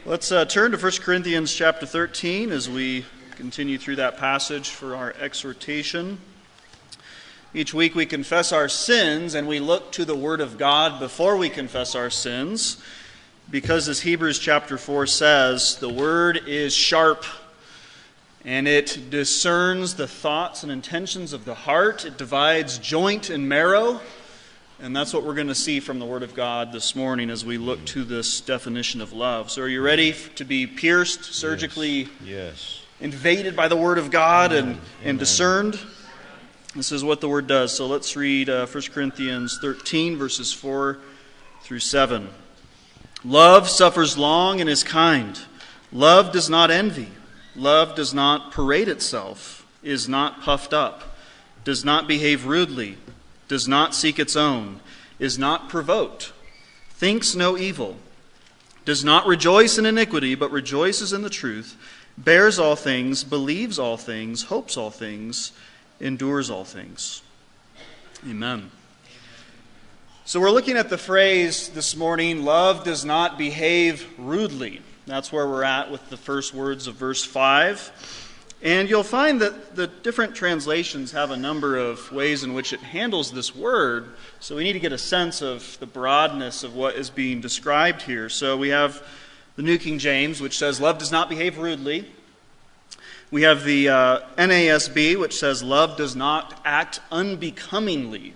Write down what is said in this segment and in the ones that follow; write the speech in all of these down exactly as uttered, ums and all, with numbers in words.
Let's uh, turn to First Corinthians chapter thirteen as we continue through that passage for our exhortation. Each week we confess our sins and we look to the Word of God before we confess our sins, because as Hebrews chapter four says, the Word is sharp and it discerns the thoughts and intentions of the heart. It divides joint and marrow. And that's what we're going to see from the Word of God this morning as we look to this definition of love. So are you ready to be pierced, surgically yes. Yes. invaded by the Word of God and, Amen. and discerned? This is what the Word does. So let's read uh, First Corinthians thirteen, verses four through seven. Love suffers long and is kind. Love does not envy. Love does not parade itself, is not puffed up, does not behave rudely, does not seek its own, is not provoked, thinks no evil, does not rejoice in iniquity, but rejoices in the truth, bears all things, believes all things, hopes all things, endures all things. Amen. So we're looking at the phrase this morning, love does not behave rudely. That's where we're at with the first words of verse five. And you'll find that the different translations have a number of ways in which it handles this word. So we need to get a sense of the broadness of what is being described here. So we have the New King James, which says, love does not behave rudely. We have the uh, N A S B, which says, love does not act unbecomingly.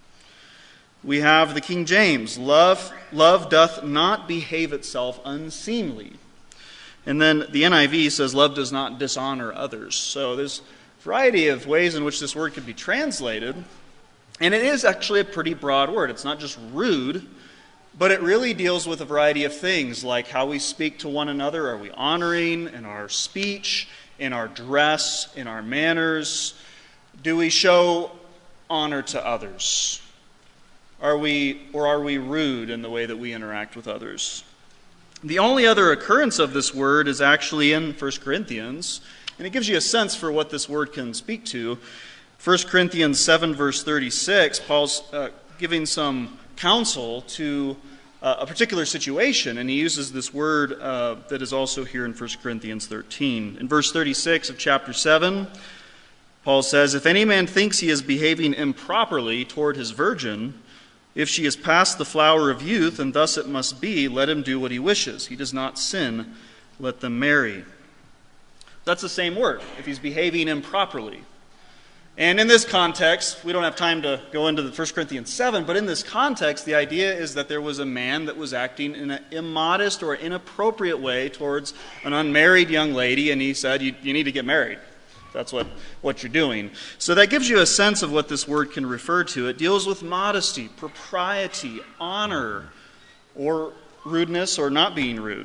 We have the King James, love, love doth not behave itself unseemly. And then the N I V says, love does not dishonor others. So there's a variety of ways in which this word could be translated. And it is actually a pretty broad word. It's not just rude, but it really deals with a variety of things, like how we speak to one another. Are we honoring in our speech, in our dress, in our manners? Do we show honor to others? Are we, or are we rude in the way that we interact with others? The only other occurrence of this word is actually in First Corinthians, and it gives you a sense for what this word can speak to. First Corinthians seven, verse thirty-six, Paul's uh, giving some counsel to uh, a particular situation, and he uses this word uh, that is also here in First Corinthians thirteen. In verse thirty-six of chapter seven, Paul says, if any man thinks he is behaving improperly toward his virgin, if she is past the flower of youth, and thus it must be, let him do what he wishes. He does not sin, let them marry. That's the same word, if he's behaving improperly. And in this context, we don't have time to go into the First Corinthians seven, but in this context, the idea is that there was a man that was acting in an immodest or inappropriate way towards an unmarried young lady, and he said, you, you need to get married. That's what, what you're doing. So that gives you a sense of what this word can refer to. It deals with modesty, propriety, honor, or rudeness or not being rude.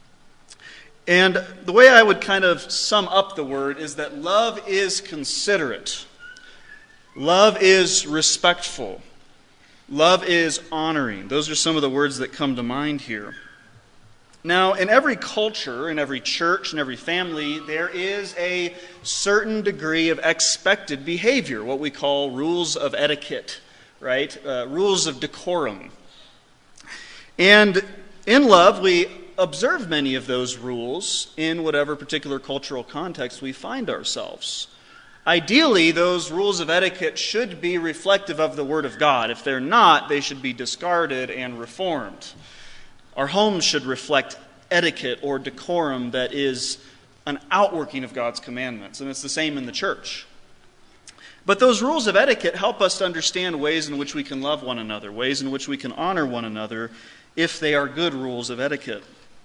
And the way I would kind of sum up the word is that love is considerate. Love is respectful. Love is honoring. Those are some of the words that come to mind here. Now, in every culture, in every church, in every family, there is a certain degree of expected behavior, what we call rules of etiquette, right? Uh, rules of decorum. And in love, we observe many of those rules in whatever particular cultural context we find ourselves. Ideally, those rules of etiquette should be reflective of the Word of God. If they're not, they should be discarded and reformed. Our homes should reflect etiquette or decorum that is an outworking of God's commandments, and it's the same in the church. But those rules of etiquette help us to understand ways in which we can love one another, ways in which we can honor one another, if they are good rules of etiquette.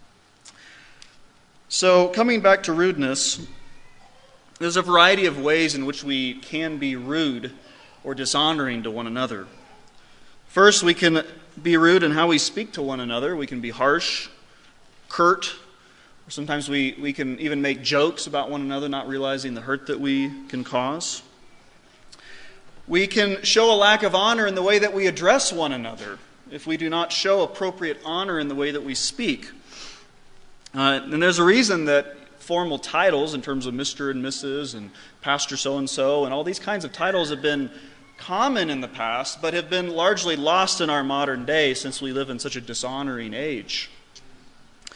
So, coming back to rudeness, there's a variety of ways in which we can be rude or dishonoring to one another. First, we can be rude in how we speak to one another. We can be harsh, curt, or sometimes we, we can even make jokes about one another, not realizing the hurt that we can cause. We can show a lack of honor in the way that we address one another, if we do not show appropriate honor in the way that we speak. Uh, and there's a reason that formal titles in terms of Mister and Missus and Pastor so-and-so and all these kinds of titles have been common in the past, but have been largely lost in our modern day since we live in such a dishonoring age.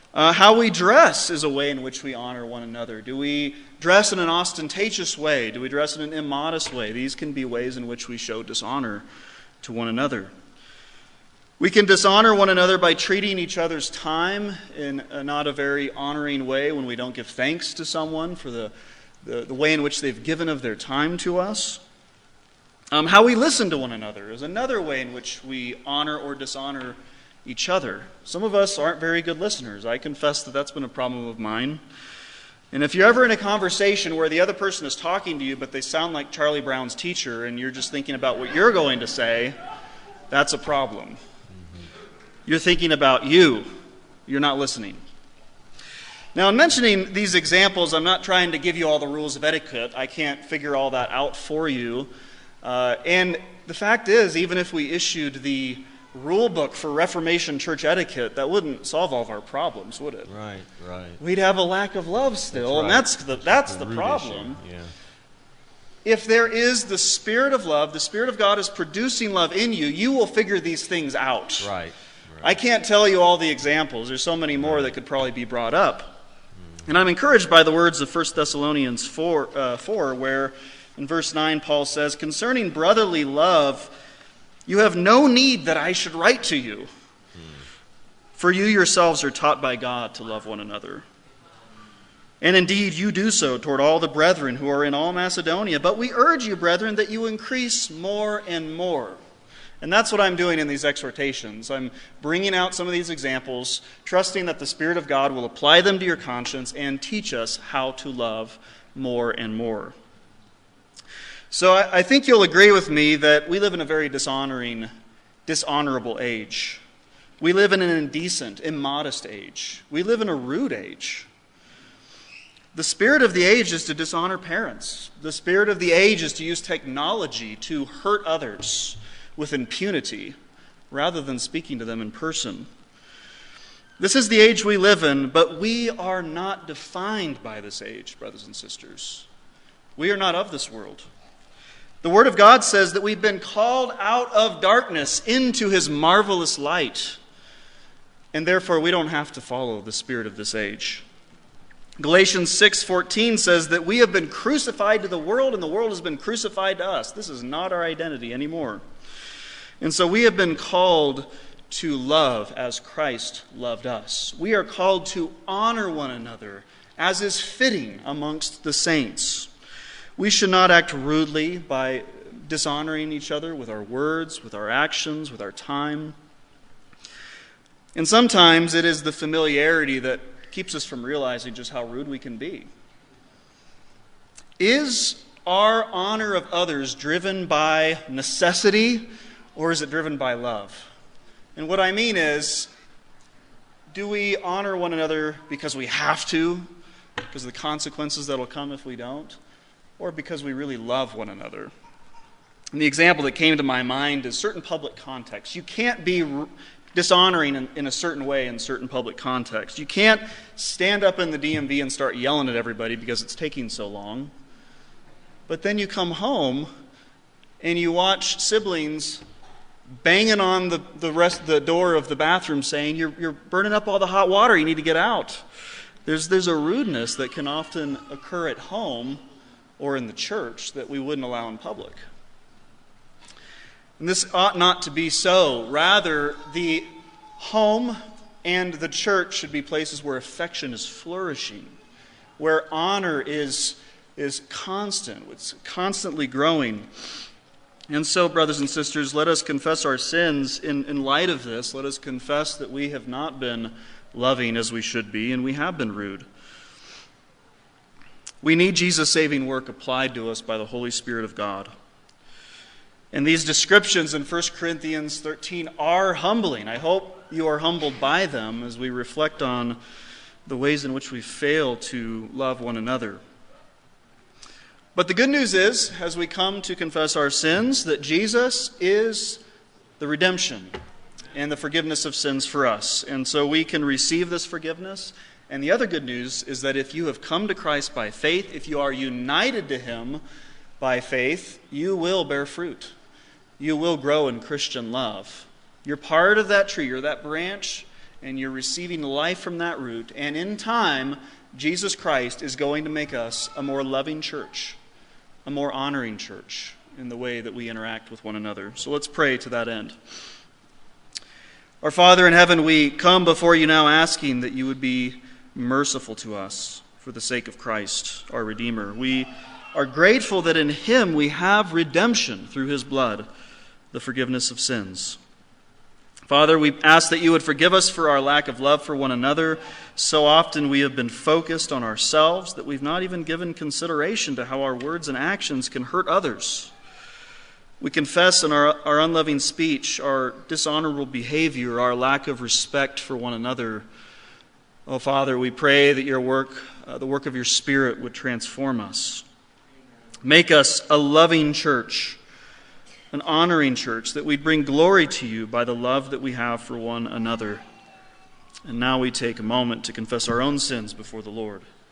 Uh, how we dress is a way in which we honor one another. Do we dress in an ostentatious way? Do we dress in an immodest way? These can be ways in which we show dishonor to one another. We can dishonor one another by treating each other's time in a not a very honoring way when we don't give thanks to someone for the, the, the way in which they've given of their time to us. Um, how we listen to one another is another way in which we honor or dishonor each other. Some of us aren't very good listeners. I confess that that's been a problem of mine. And if you're ever in a conversation where the other person is talking to you, but they sound like Charlie Brown's teacher, and you're just thinking about what you're going to say, that's a problem. You're thinking about you. You're not listening. Now, in mentioning these examples, I'm not trying to give you all the rules of etiquette. I can't figure all that out for you. Uh, and the fact is, even if we issued the rule book for Reformation church etiquette, that wouldn't solve all of our problems, would it? Right, right. We'd have a lack of love still, that's right. and that's the, that's the, the root problem. issue. Yeah. If there is the Spirit of love, the Spirit of God is producing love in you, you will figure these things out. Right. right. I can't tell you all the examples. There's so many more right. that could probably be brought up. Mm. And I'm encouraged by the words of First Thessalonians four, uh, four, where in verse nine Paul says, "Concerning brotherly love, you have no need that I should write to you, mm. for you yourselves are taught by God to love one another. And indeed, you do so toward all the brethren who are in all Macedonia. But we urge you, brethren, that you increase more and more." And that's what I'm doing in these exhortations. I'm bringing out some of these examples, trusting that the Spirit of God will apply them to your conscience and teach us how to love more and more. So I, I think you'll agree with me that we live in a very dishonoring, dishonorable age. We live in an indecent, immodest age. We live in a rude age. The spirit of the age is to dishonor parents. The spirit of the age is to use technology to hurt others with impunity rather than speaking to them in person. This is the age we live in, but we are not defined by this age, brothers and sisters. We are not of this world. The Word of God says that we've been called out of darkness into His marvelous light, and therefore we don't have to follow the spirit of this age. Galatians six fourteen says that we have been crucified to the world, and the world has been crucified to us. This is not our identity anymore. And so we have been called to love as Christ loved us. We are called to honor one another as is fitting amongst the saints. We should not act rudely by dishonoring each other with our words, with our actions, with our time. And sometimes it is the familiarity that keeps us from realizing just how rude we can be. Is our honor of others driven by necessity, or is it driven by love? And what I mean is, do we honor one another because we have to, because of the consequences that will come if we don't, or because we really love one another? And the example that came to my mind is certain public contexts. You can't be dishonoring in, in a certain way in certain public contexts. You can't stand up in the D M V and start yelling at everybody because it's taking so long. But then you come home and you watch siblings banging on the, the rest the door of the bathroom saying, you're, you're burning up all the hot water, you need to get out. There's, there's a rudeness that can often occur at home or in the church that we wouldn't allow in public. And this ought not to be so. Rather, the home and the church should be places where affection is flourishing, where honor is, is constant, it's constantly growing. And so, brothers and sisters, let us confess our sins in, in light of this. Let us confess that we have not been loving as we should be, and we have been rude. We need Jesus' saving work applied to us by the Holy Spirit of God. And these descriptions in First Corinthians thirteen are humbling. I hope you are humbled by them as we reflect on the ways in which we fail to love one another. But the good news is, as we come to confess our sins, that Jesus is the redemption and the forgiveness of sins for us. And so we can receive this forgiveness. And the other good news is that if you have come to Christ by faith, if you are united to Him by faith, you will bear fruit. You will grow in Christian love. You're part of that tree, you're that branch, and you're receiving life from that root. And in time, Jesus Christ is going to make us a more loving church, a more honoring church in the way that we interact with one another. So let's pray to that end. Our Father in heaven, we come before you now asking that you would be merciful to us for the sake of Christ, our Redeemer. We are grateful that in him we have redemption through his blood, the forgiveness of sins. Father, we ask that you would forgive us for our lack of love for one another. So often we have been focused on ourselves that we've not even given consideration to how our words and actions can hurt others. We confess in our, our unloving speech, our dishonorable behavior, our lack of respect for one another. Oh, Father, we pray that your work, uh, the work of your Spirit, would transform us. Make us a loving church, an honoring church, that we'd bring glory to you by the love that we have for one another. And now we take a moment to confess our own sins before the Lord.